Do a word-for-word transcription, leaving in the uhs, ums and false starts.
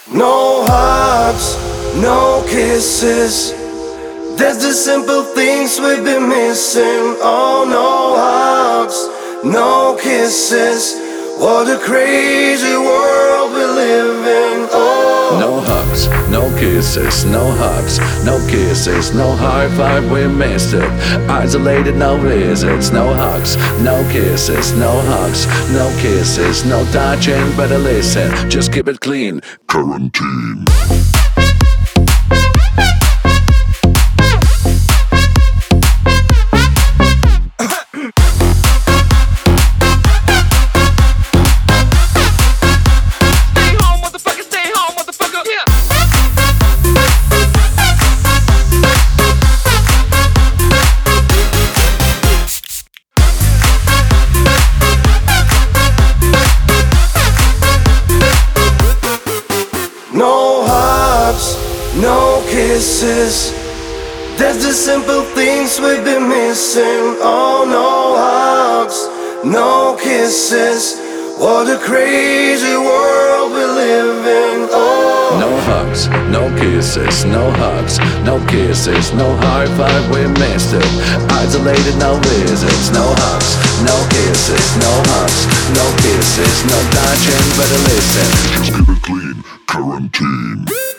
No hugs, no kisses. There's the simple things we've been missing. Oh, no hugs, no kisses. What a crazy world we live in. Oh, no hugs, no kisses, no hugs, no kisses, no high five, we missed it. Isolated, no visits, no hugs, no kisses, no hugs, no kisses, no touching, better listen, just keep it clean. Quarantine. no hugs, no kisses. There's the simple things we've been missing. Oh, no hugs, no kisses. What a crazy world we live in. Oh, no hugs, no kisses, no hugs, no kisses, no high five, we missed it. Isolated, no visits, no hugs, no kisses, no hugs, no kisses, no touching, better listen. Just keep it clean. Quarantine.